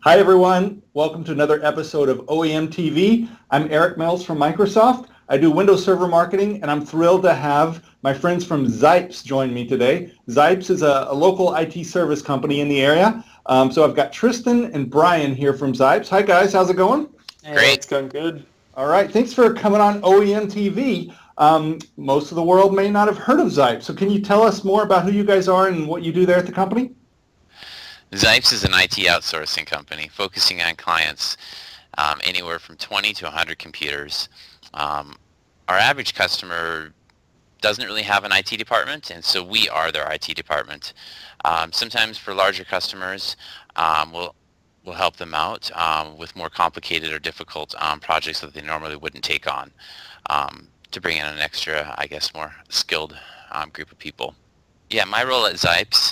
Hi, everyone. Welcome to another episode of OEM TV. I'm Eric Mills from Microsoft. I do Windows Server marketing, and I'm thrilled to have my friends from Zipes join me today. Zipes is a local IT service company in the area. So I've got Tristan and Brian here from Zipes. Hi, guys. How's it going? Great. It's going good. All right. Thanks for coming on OEM TV. Most of the world may not have heard of Zipes. So can you tell us more about who you guys are and what you do there at the company? Zipes is an IT outsourcing company focusing on clients anywhere from 20 to 100 computers. Our average customer doesn't really have an IT department, and so we are their IT department. Sometimes for larger customers, we'll help them out with more complicated or difficult projects that they normally wouldn't take on to bring in an extra, more skilled group of people. Yeah, my role at Zipes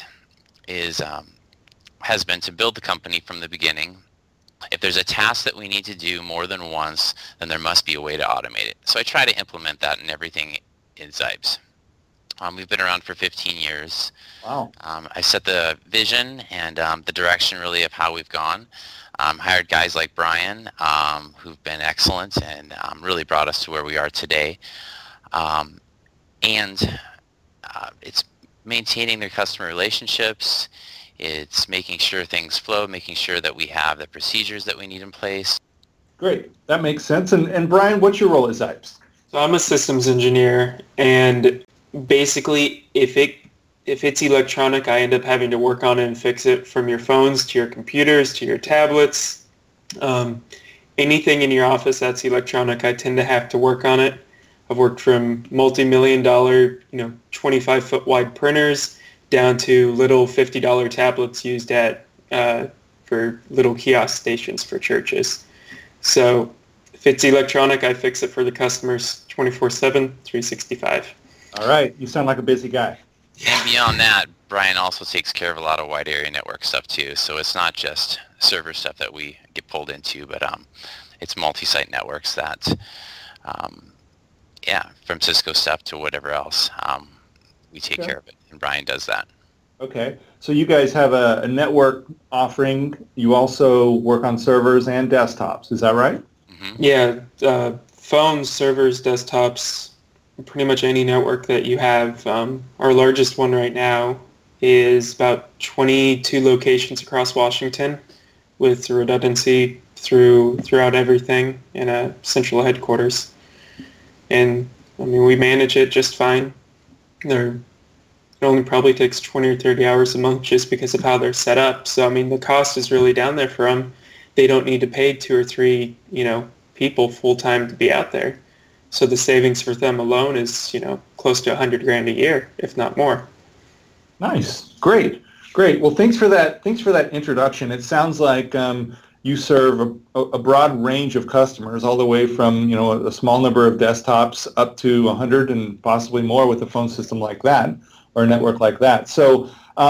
has been to build the company from the beginning. If there's a task that we need to do more than once, then there must be a way to automate it. So I try to implement that in everything in Zipes. We've been around for 15 years. Wow. I set the vision and the direction really of how we've gone. Hired guys like Brian who've been excellent and really brought us to where we are today. It's maintaining their customer relationships. It's making sure things flow, making sure that we have the procedures that we need in place. Great. That makes sense. And Brian, what's your role at Zipes? So I'm a systems engineer, and basically if it's electronic, I end up having to work on it and fix it, from your phones to your computers to your tablets. Anything in your office that's electronic, I tend to have to work on it. I've worked from multi-million-dollar, 25-foot wide printers down to little $50 tablets used for little kiosk stations for churches. So if it's electronic, I fix it for the customers 24/7, 365. All right. You sound like a busy guy. And beyond that, Brian also takes care of a lot of wide area network stuff too. So it's not just server stuff that we get pulled into, but it's multi-site networks that, from Cisco stuff to whatever else, we take care of it, and Brian does that. Okay. So you guys have a network offering. You also work on servers and desktops. Is that right? Mm-hmm. Yeah. Phones, servers, desktops, pretty much any network that you have. Our largest one right now is about 22 locations across Washington with redundancy throughout everything in a central headquarters. And we manage it just fine. It only probably takes 20 or 30 hours a month just because of how they're set up. So, the cost is really down there for them. They don't need to pay 2 or 3, people full-time to be out there. So the savings for them alone is, close to $100,000 a year, if not more. Nice. Great. Well, thanks for that introduction. It sounds like you serve a broad range of customers, all the way from, a small number of desktops up to 100 and possibly more with a phone system like that, or a network like that. So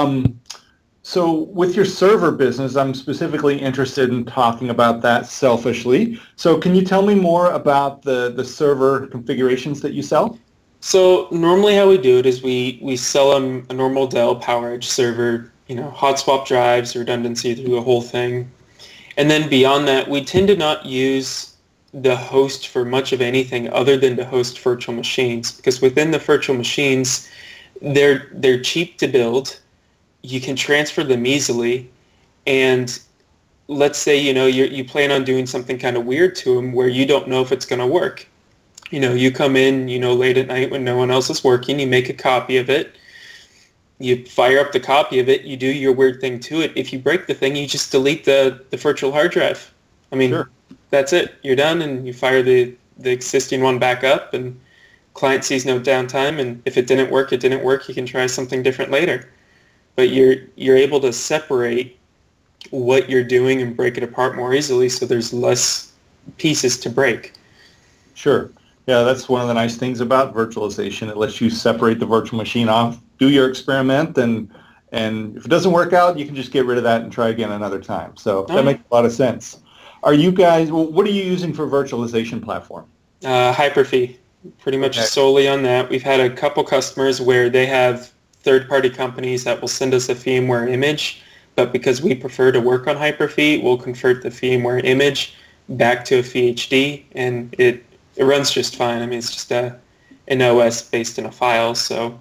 with your server business, I'm specifically interested in talking about that selfishly. So can you tell me more about the server configurations that you sell? So normally how we do it is we sell them a normal Dell PowerEdge server, hot swap drives, redundancy through the whole thing. And then beyond that, we tend to not use the host for much of anything other than to host virtual machines, because within the virtual machines, they're cheap to build. You can transfer them easily, and let's say you plan on doing something kind of weird to them where you don't know if it's going to work. You come in late at night when no one else is working, you make a copy of it, you fire up the copy of it, you do your weird thing to it. If you break the thing, you just delete the virtual hard drive. Sure. That's it. You're done, and you fire the existing one back up, and client sees no downtime, and if it didn't work, you can try something different later. But you're able to separate what you're doing and break it apart more easily, so there's less pieces to break. Sure. Yeah, that's one of the nice things about virtualization. It lets you separate the virtual machine off, do your experiment, and if it doesn't work out, you can just get rid of that and try again another time. So that makes a lot of sense. Are you guys, what are you using for virtualization platform? Hyper-V. Pretty much solely on that. We've had a couple customers where they have third-party companies that will send us a VMware image, but because we prefer to work on Hyper-V, we'll convert the VMware image back to a VHD, and it runs just fine. I mean, it's just an OS based in a file, so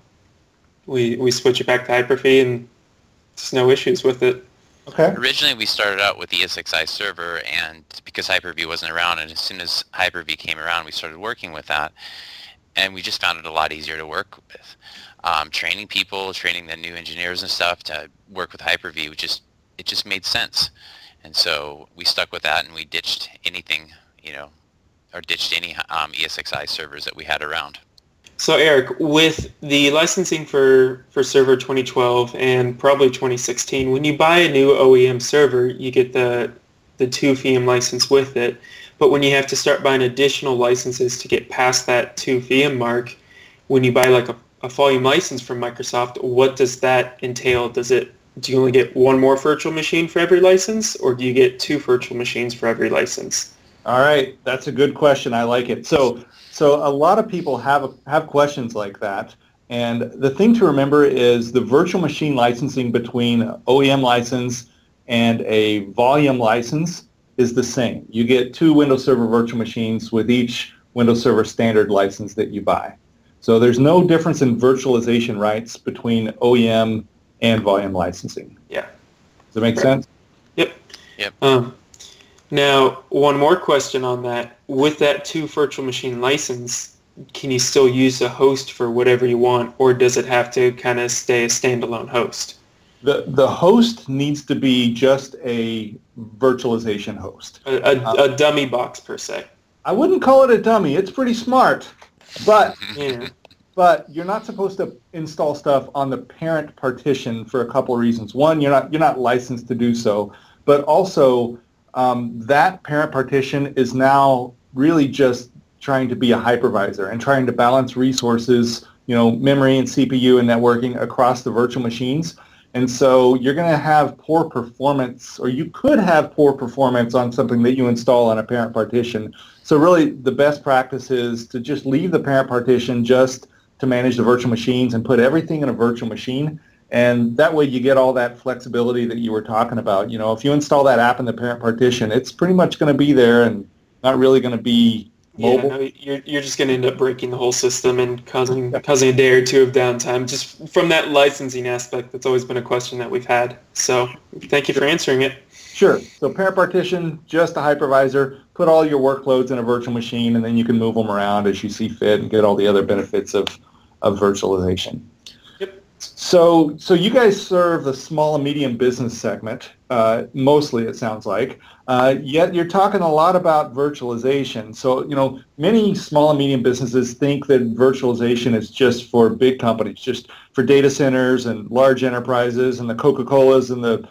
we switch it back to Hyper-V, and there's no issues with it. Okay. Originally, we started out with the ESXi server, and because Hyper-V wasn't around, and as soon as Hyper-V came around, we started working with that, and we just found it a lot easier to work with. Training people, training the new engineers and stuff to work with Hyper-V, it just made sense. And so we stuck with that, and we ditched anything, or ditched any ESXi servers that we had around. So Eric, with the licensing for server 2012 and probably 2016, when you buy a new OEM server, you get the 2 VM license with it. But when you have to start buying additional licenses to get past that 2 VM mark, when you buy like a volume license from Microsoft, what does that entail? Do you only get one more virtual machine for every license, or do you get 2 virtual machines for every license? All right, that's a good question. I like it. So a lot of people have questions like that, and the thing to remember is the virtual machine licensing between OEM license and a volume license is the same. You get 2 Windows Server virtual machines with each Windows Server standard license that you buy. So there's no difference in virtualization rights between OEM and volume licensing. Yeah. Does that make sense? Yep. Yep. Now, one more question on that. With that 2 virtual machine license, can you still use a host for whatever you want, or does it have to kind of stay a standalone host? The host needs to be just a virtualization host. A dummy box, per se. I wouldn't call it a dummy. It's pretty smart. But Yeah. but you're not supposed to install stuff on the parent partition for a couple of reasons. One, you're not licensed to do so, but also that parent partition is now really just trying to be a hypervisor and trying to balance resources, memory and CPU and networking across the virtual machines. And so you're going to have poor performance, or you could have poor performance on something that you install on a parent partition. So really the best practice is to just leave the parent partition just to manage the virtual machines and put everything in a virtual machine. And that way you get all that flexibility that you were talking about. If you install that app in the parent partition, it's pretty much going to be there and not really going to be mobile. Yeah, no, you're just going to end up breaking the whole system and causing a day or 2 of downtime. Just from that licensing aspect, that's always been a question that we've had. So thank you for answering it. Sure. So parent partition, just a hypervisor, put all your workloads in a virtual machine, and then you can move them around as you see fit and get all the other benefits of virtualization. Yep. So you guys serve the small and medium business segment, mostly it sounds like, yet you're talking a lot about virtualization. So, many small and medium businesses think that virtualization is just for big companies, just for data centers and large enterprises and the Coca-Colas and the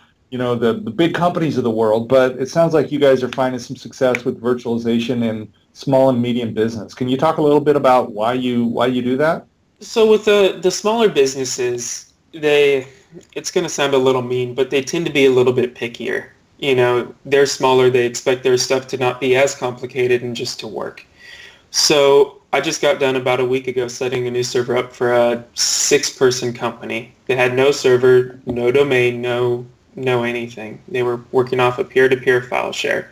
big companies of the world. But it sounds like you guys are finding some success with virtualization in small and medium business. Can you talk a little bit about why you do that? So with the smaller businesses, it's going to sound a little mean, but they tend to be a little bit pickier. They're smaller. They expect their stuff to not be as complicated and just to work. So I just got done about a week ago setting a new server up for a 6-person company. They had no server, no domain, no anything. They were working off a peer-to-peer file share.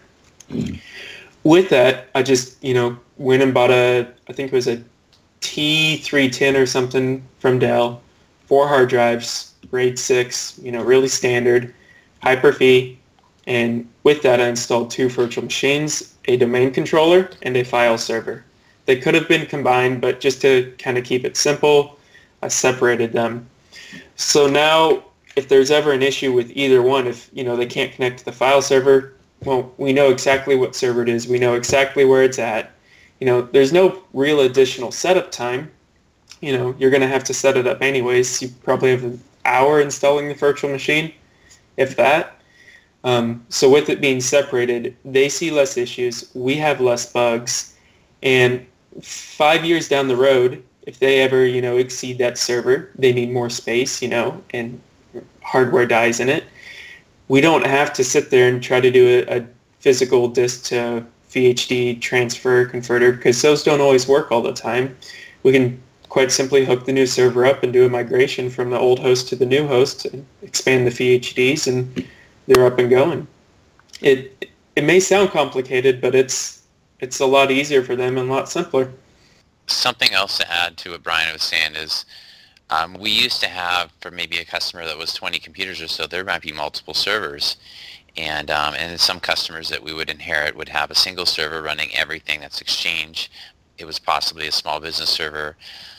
With that, I just, went and bought I think it was a T310 or something from Dell, 4 hard drives, RAID 6, really standard, Hyper-V, and with that I installed 2 virtual machines, a domain controller, and a file server. They could have been combined, but just to kind of keep it simple, I separated them. So now, if there's ever an issue with either one, if they can't connect to the file server, well, we know exactly what server it is, we know exactly where it's at. There's no real additional setup time. You're going to have to set it up anyways. You probably have an hour installing the virtual machine, if that. So with it being separated, they see less issues, we have less bugs, and 5 years down the road, if they ever, exceed that server, they need more space, and hardware dies in it. We don't have to sit there and try to do a physical disk to VHD transfer converter, because those don't always work all the time. We can quite simply hook the new server up and do a migration from the old host to the new host and expand the VHDs, and they're up and going. It may sound complicated, but it's a lot easier for them and a lot simpler. Something else to add to what Brian was saying is we used to have, for maybe a customer that was 20 computers or so, there might be multiple servers. And some customers that we would inherit would have a single server running everything that's Exchange. It was possibly a small business server.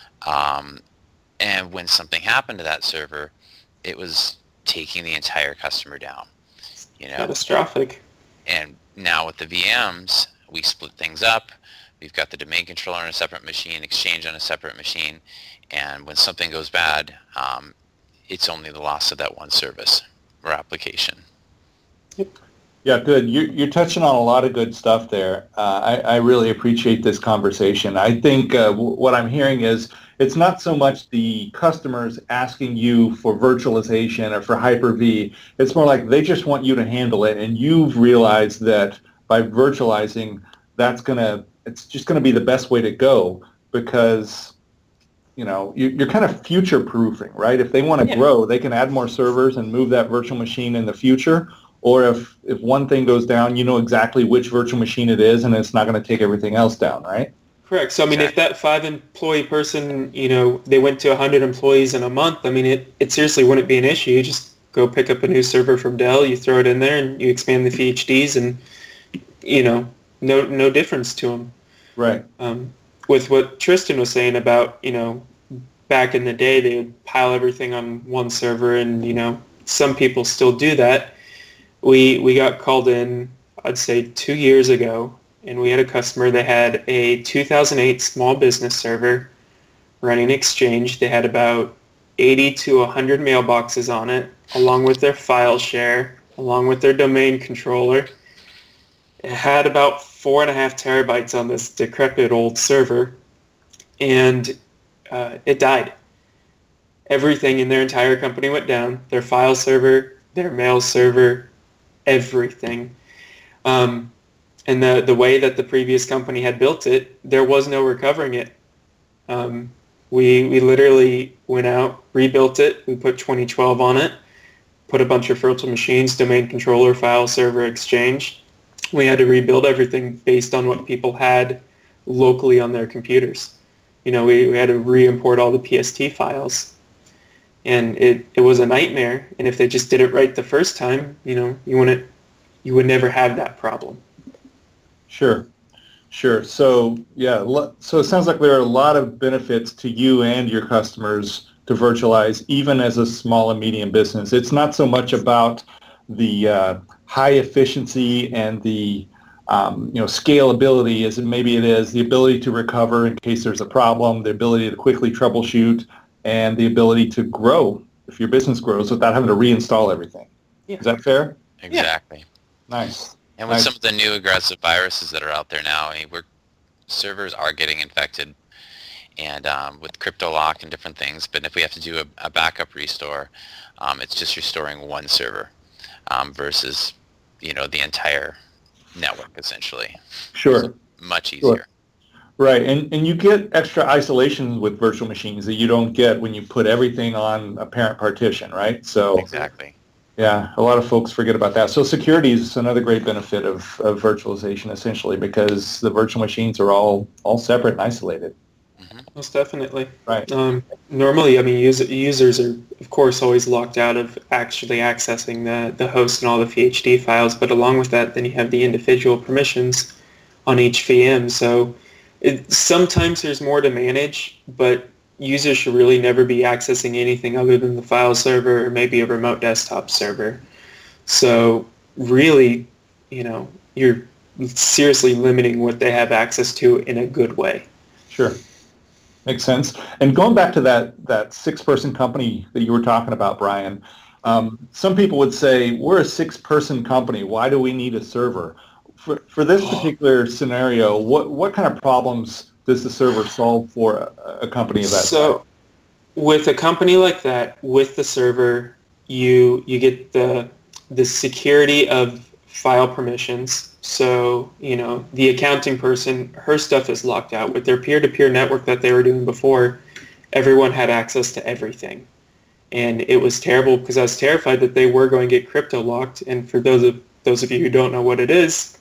And when something happened to that server, it was taking the entire customer down. Catastrophic. And now with the VMs, we split things up. We've got the domain controller on a separate machine, Exchange on a separate machine. And when something goes bad, it's only the loss of that one service or application. Yeah, good. You're touching on a lot of good stuff there. I really appreciate this conversation. I think what I'm hearing is it's not so much the customers asking you for virtualization or for Hyper-V. It's more like they just want you to handle it, and you've realized that by virtualizing, it's just going to be the best way to go because you're kind of future-proofing, right? If they want to grow, they can add more servers and move that virtual machine in the future. Or if one thing goes down, you know exactly which virtual machine it is, and it's not going to take everything else down, right? Correct. So, I mean, if that 5-employee person, they went to 100 employees in a month, I mean, it seriously wouldn't be an issue. You just go pick up a new server from Dell, you throw it in there, and you expand the VHDs, and, no difference to them. Right. With what Tristan was saying about, back in the day, they would pile everything on one server, and, some people still do that. We got called in, I'd say 2 years ago, and we had a customer that had a 2008 small business server running Exchange. They had about 80 to 100 mailboxes on it, along with their file share, along with their domain controller. It had about 4.5 terabytes on this decrepit old server, and it died. Everything in their entire company went down. Their file server, their mail server, everything. And the way that the previous company had built it, there was no recovering it. We literally went out, rebuilt it, we put 2012 on it, put a bunch of virtual machines, domain controller, file server, Exchange. We had to rebuild everything based on what people had locally on their computers. We had to re-import all the PST files. And it was a nightmare. And if they just did it right the first time, you would never have that problem. Sure. So so it sounds like there are a lot of benefits to you and your customers to virtualize, even as a small and medium business. It's not so much about the high efficiency and the scalability as maybe it is the ability to recover in case there's a problem, the ability to quickly troubleshoot, and the ability to grow if your business grows without having to reinstall everything. Yeah. Is that fair? Exactly. Yeah. Nice. And with some of the new aggressive viruses that are out there now, servers are getting infected, and with CryptoLock and different things. But if we have to do a backup restore, it's just restoring one server versus the entire network essentially. Sure. So much easier. Sure. Right, and you get extra isolation with virtual machines that you don't get when you put everything on a parent partition, right? So exactly. Yeah, a lot of folks forget about that. So security is another great benefit of virtualization, essentially, because the virtual machines are all separate and isolated. Mm-hmm. Most definitely. Right. Normally, users are, of course, always locked out of actually accessing the host and all the VHD files, but along with that, then you have the individual permissions on each VM. So sometimes there's more to manage, but users should really never be accessing anything other than the file server or maybe a remote desktop server. So really, you're seriously limiting what they have access to in a good way. Sure. Makes sense. And going back to that 6-person company that you were talking about, Brian, some people would say, we're a 6-person company. Why do we need a server? For this particular scenario, what kind of problems does the server solve for a company of that size? So with a company like that, with the server, you get the security of file permissions. So, the accounting person, her stuff is locked out. With their peer-to-peer network that they were doing before, everyone had access to everything. And it was terrible because I was terrified that they were going to get crypto locked. And for those of you who don't know what it is,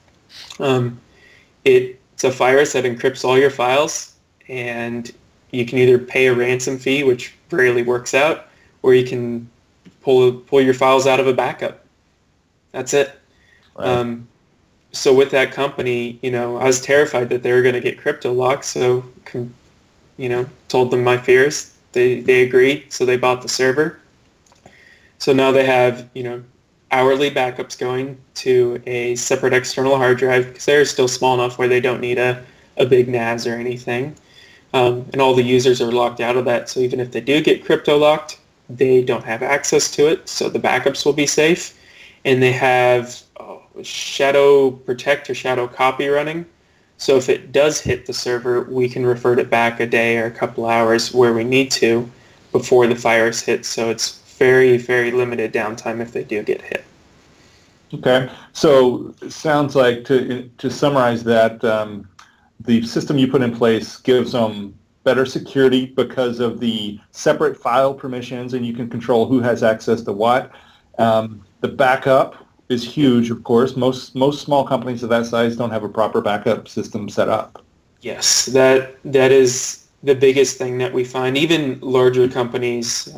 it's a virus that encrypts all your files, and you can either pay a ransom fee, which rarely works out, or you can pull your files out of a backup. That's it. Right. So with that company, I was terrified that they were going to get crypto locked. So, told them my fears. They agreed, so they bought the server. So now they have, hourly backups going to a separate external hard drive because they're still small enough where they don't need a big NAS or anything. And all the users are locked out of that. So even if they do get crypto locked, they don't have access to it. So the backups will be safe. And they have Shadow Protect or Shadow Copy running. So if it does hit the server, we can revert it back a day or a couple hours where we need to before the virus hits. So it's very, very limited downtime if they do get hit. Okay. So it sounds like, to summarize that, the system you put in place gives them better security because of the separate file permissions, and you can control who has access to what. The backup is huge, of course. Most small companies of that size don't have a proper backup system set up. Yes, that is the biggest thing that we find. Even larger companies,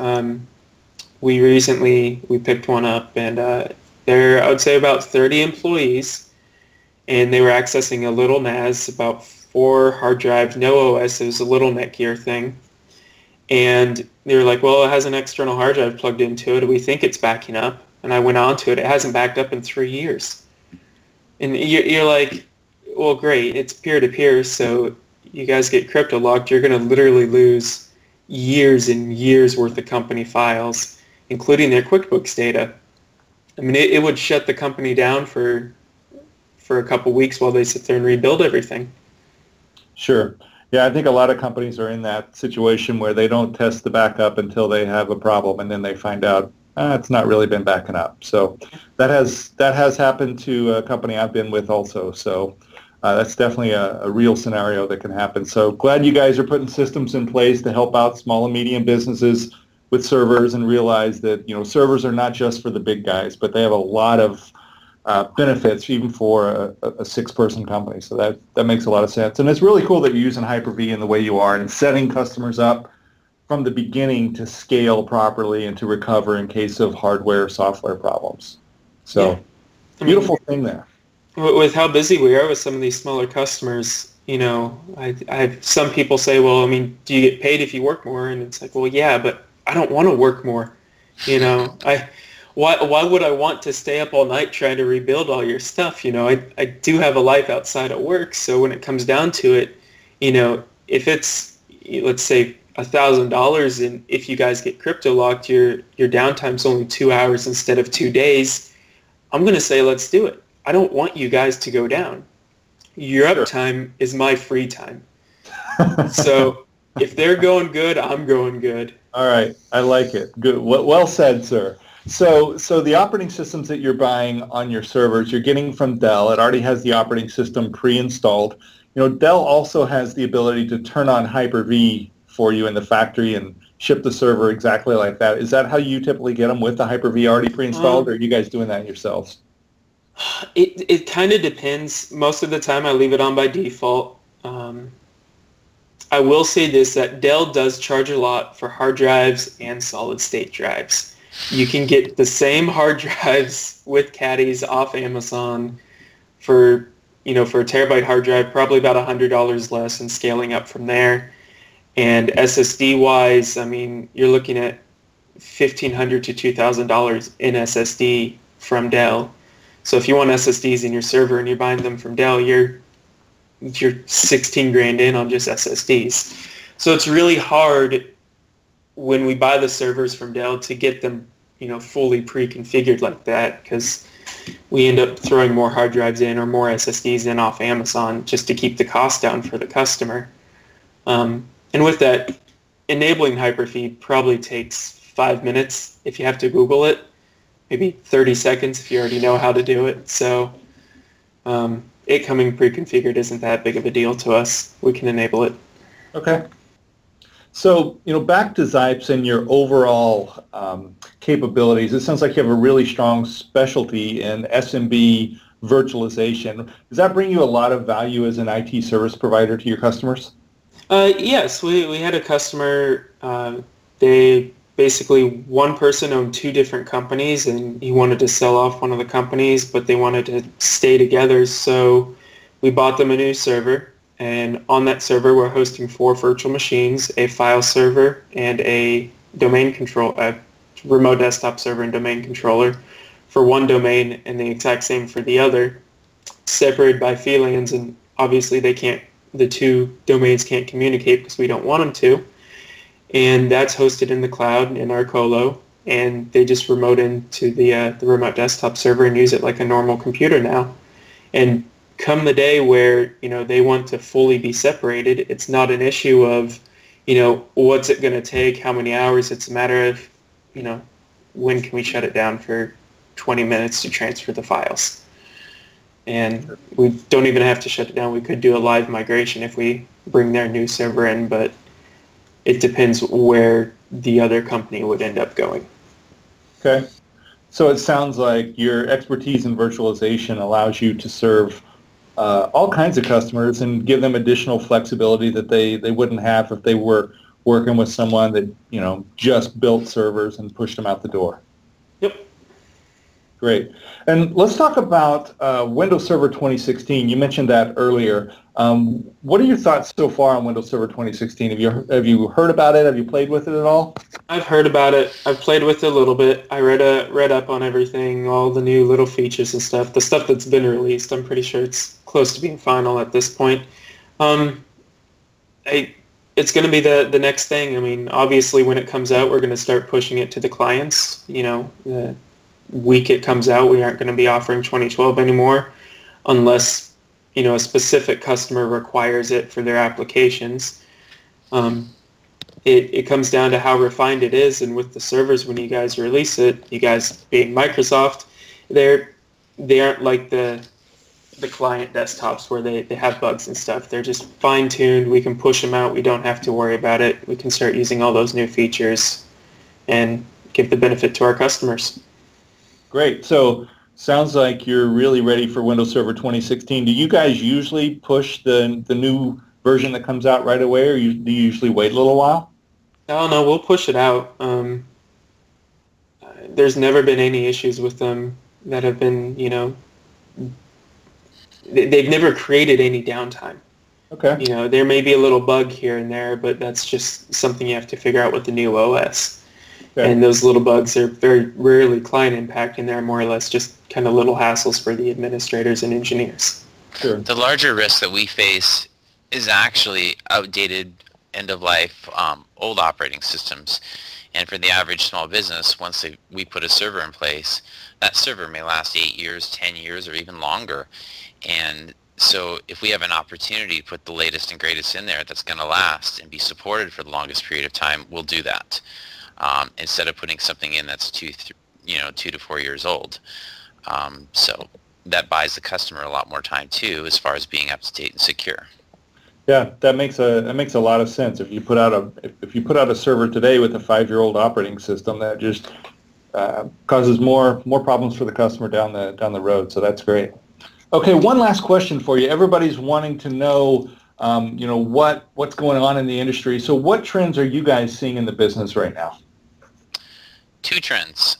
we picked one up, and they're, I would say, about 30 employees, and they were accessing a little NAS, about 4 hard drives, no OS. It was a little Netgear thing. And they were like, well, it has an external hard drive plugged into it. We think it's backing up. And I went on to it. It hasn't backed up in 3 years. And you're like, well, great. It's peer-to-peer, so you guys get crypto locked. You're going to literally lose years and years worth of company files, including their QuickBooks data. I mean, it would shut the company down for a couple weeks while they sit there and rebuild everything. Sure. Yeah, I think a lot of companies are in that situation where they don't test the backup until they have a problem, and then they find out it's not really been backing up. So that has happened to a company I've been with also. So that's definitely a real scenario that can happen. So glad you guys are putting systems in place to help out small and medium businesses with servers, and realize that servers are not just for the big guys, but they have a lot of benefits even for a 6-person company. So that makes a lot of sense. And it's really cool that you're using Hyper-V in the way you are and setting customers up from the beginning to scale properly and to recover in case of hardware or software problems. So beautiful thing there. With how busy we are with some of these smaller customers, I have some people say, well, I mean, do you get paid if you work more? And it's like, well, yeah, but I don't want to work more. Why would I want to stay up all night trying to rebuild all your stuff? I do have a life outside of work. So when it comes down to it, if it's, let's say, $1,000, and if you guys get crypto locked, your downtime's only 2 hours instead of 2 days, I'm going to say, let's do it. I don't want you guys to go down. Your uptime is my free time. So if they're going good, I'm going good. All right. I like it. Good. Well said, sir. So the operating systems that you're buying on your servers, you're getting from Dell. It already has the operating system pre-installed. Dell also has the ability to turn on Hyper-V for you in the factory and ship the server exactly like that. Is that how you typically get them, with the Hyper-V already pre-installed, or are you guys doing that yourselves? It kind of depends. Most of the time I leave it on by default. I will say this, that Dell does charge a lot for hard drives and solid state drives. You can get the same hard drives with caddies off Amazon for a terabyte hard drive, probably about $100 less, and scaling up from there. And SSD-wise, I mean, you're looking at $1,500 to $2,000 in SSD from Dell. So if you want SSDs in your server and you're buying them from Dell, you're 16 grand in on just SSDs. So it's really hard when we buy the servers from Dell to get them, fully pre-configured like that, because we end up throwing more hard drives in or more SSDs in off Amazon just to keep the cost down for the customer. And with that, enabling Hyper-V probably takes 5 minutes if you have to Google it, maybe 30 seconds if you already know how to do it. So it coming pre-configured isn't that big of a deal to us. We can enable it. Okay. So, back to Zipes and your overall capabilities, it sounds like you have a really strong specialty in SMB virtualization. Does that bring you a lot of value as an IT service provider to your customers? Yes, we had a customer. They basically, one person owned two different companies, and he wanted to sell off one of the companies, but they wanted to stay together. So we bought them a new server, and on that server, we're hosting 4 virtual machines, a file server, and a remote desktop server and domain controller for one domain, and the exact same for the other, separated by VLANs, and obviously the two domains can't communicate because we don't want them to. And that's hosted in the cloud in our colo, and they just remote into the remote desktop server and use it like a normal computer now. And come the day where they want to fully be separated, it's not an issue of what's it going to take, how many hours. It's a matter of when can we shut it down for 20 minutes to transfer the files. And we don't even have to shut it down. We could do a live migration if we bring their new server in, but it depends where the other company would end up going. Okay. So it sounds like your expertise in virtualization allows you to serve all kinds of customers and give them additional flexibility that they wouldn't have if they were working with someone that, just built servers and pushed them out the door. Yep. Great. And let's talk about Windows Server 2016. You mentioned that earlier. What are your thoughts so far on Windows Server 2016? Have you heard about it? Have you played with it at all? I've heard about it. I've played with it a little bit. I read up on everything, all the new little features and stuff. The stuff that's been released, I'm pretty sure it's close to being final at this point. It's going to be the next thing. I mean, obviously, when it comes out, we're going to start pushing it to the clients. The week it comes out, we aren't going to be offering 2012 anymore unless a specific customer requires it for their applications. It comes down to how refined it is, and with the servers, when you guys release it, you guys being Microsoft, they aren't like the client desktops where they have bugs and stuff. They're just fine-tuned. We can push them out. We don't have to worry about it. We can start using all those new features and give the benefit to our customers. Great. So sounds like you're really ready for Windows Server 2016. Do you guys usually push the new version that comes out right away, or do you usually wait a little while? Oh, no, we'll push it out. There's never been any issues with them that have been, they've never created any downtime. Okay. There may be a little bug here and there, but that's just something you have to figure out with the new OS. Okay. And those little bugs are very rarely client impact, and they're more or less just kind of little hassles for the administrators and engineers. Sure. The larger risk that we face is actually outdated, end-of-life, old operating systems. And for the average small business, once we put a server in place, that server may last 8 years, 10 years, or even longer. And so if we have an opportunity to put the latest and greatest in there that's going to last and be supported for the longest period of time, we'll do that. Instead of putting something in that's 2 to 4 years old. So that buys the customer a lot more time too, as far as being up to date and secure. Yeah, that makes a lot of sense. If you put out a server today with a 5-year-old operating system, that just causes more problems for the customer down the road. So that's great. Okay, one last question for you. Everybody's wanting to know, what's going on in the industry. So what trends are you guys seeing in the business right now? 2 trends.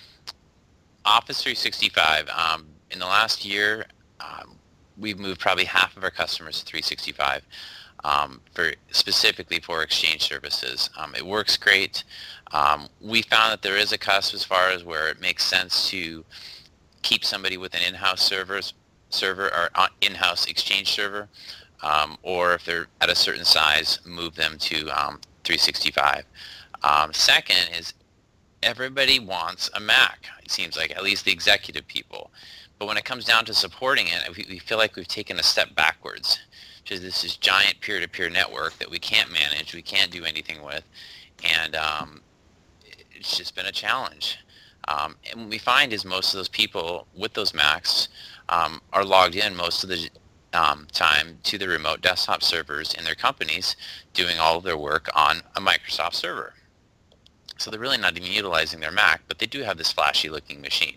Office 365. In the last year, we've moved probably half of our customers to 365 specifically for Exchange services. It works great. We found that there is a cusp as far as where it makes sense to keep somebody with an in-house server or in-house Exchange server, or if they're at a certain size, move them to 365. Second is everybody wants a Mac, it seems like, at least the executive people. But when it comes down to supporting it, we feel like we've taken a step backwards. Because this is giant peer-to-peer network that we can't manage, we can't do anything with, and it's just been a challenge. And what we find is most of those people with those Macs are logged in most of the time to the remote desktop servers in their companies doing all of their work on a Microsoft server. So they're really not even utilizing their Mac, but they do have this flashy looking machine.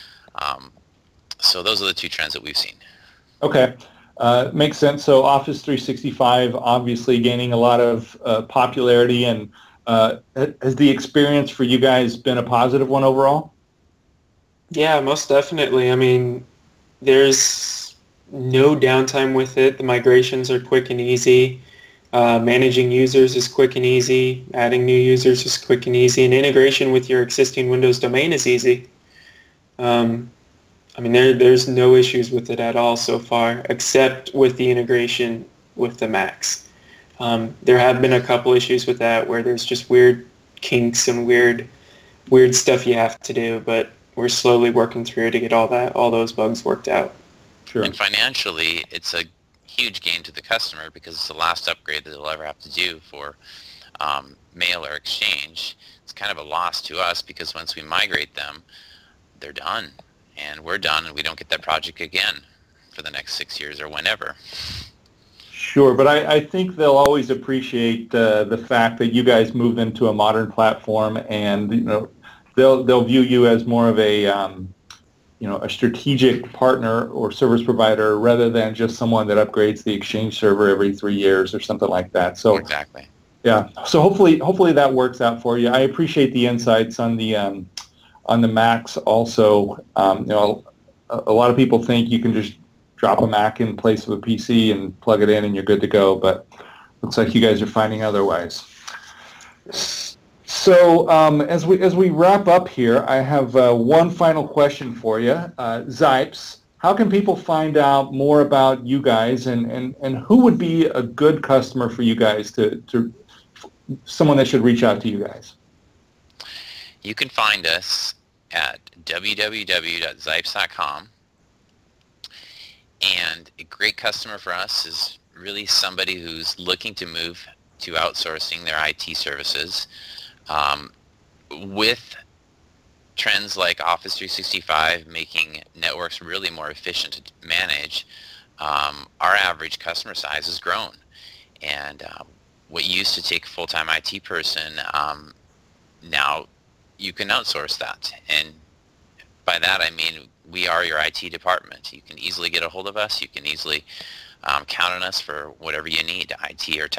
So those are the two trends that we've seen. Okay. Makes sense. So Office 365 obviously gaining a lot of popularity, and has the experience for you guys been a positive one overall? Yeah, most definitely. I mean, there's no downtime with it. The migrations are quick and easy. Managing users is quick and easy. Adding new users is quick and easy. And integration with your existing Windows domain is easy. I mean, there's no issues with it at all so far, except with the integration with the Macs. There have been a couple issues with that where there's just weird kinks and weird stuff you have to do, but we're slowly working through to get all those bugs worked out. Sure. And financially, it's a huge gain to the customer because it's the last upgrade that they'll ever have to do for mail or exchange. It's kind of a loss to us because once we migrate them, they're done. And we're done, and we don't get that project again for the next 6 years or whenever. Sure, but I think they'll always appreciate the fact that you guys moved into a modern platform, and they'll view you as more of a a strategic partner or service provider rather than just someone that upgrades the Exchange server every 3 years or something like that. So exactly. Yeah. So hopefully that works out for you. I appreciate the insights on the Macs also. A lot of people think you can just drop a Mac in place of a PC and plug it in and you're good to go, but looks like you guys are finding otherwise. So as we wrap up here, I have one final question for you. Zipes, how can people find out more about you guys, and who would be a good customer for you guys to someone that should reach out to you guys? You can find us at www.zipes.com. And a great customer for us is really somebody who's looking to move to outsourcing their IT services. With trends like Office 365 making networks really more efficient to manage, our average customer size has grown. And what used to take a full-time IT person, now you can outsource that. And by that I mean we are your IT department. You can easily get a hold of us. You can easily count on us for whatever you need, IT or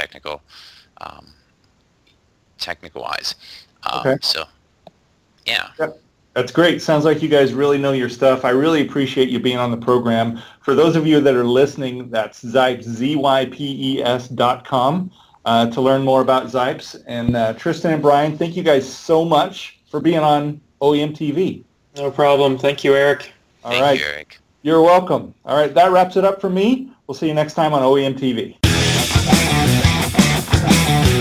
technical-wise. Okay. So, yeah. Yep. That's great. Sounds like you guys really know your stuff. I really appreciate you being on the program. For those of you that are listening, that's Zipes, ZYPES.com, to learn more about Zipes. And Tristan and Brian, thank you guys so much for being on OEM TV. No problem. Thank you, Eric. Thank you, Eric. You're welcome. All right, that wraps it up for me. We'll see you next time on OEM TV.